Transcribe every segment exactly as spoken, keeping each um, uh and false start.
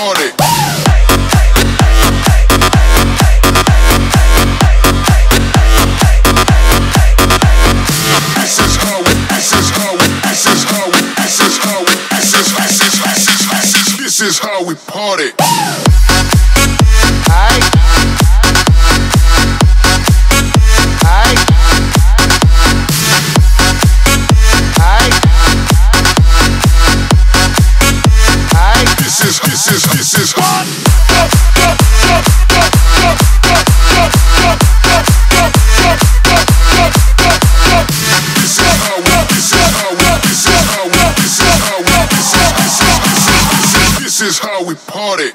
party. This is how we, this is how we, this is how we, this is how we, this is, this is, this is, this is, this is how we party. This is, this is, this is hot. This is how we, this is how we, this is how we, this is how we, this is, this is, this is, this is how we party.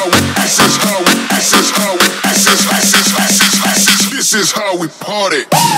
This is how we party.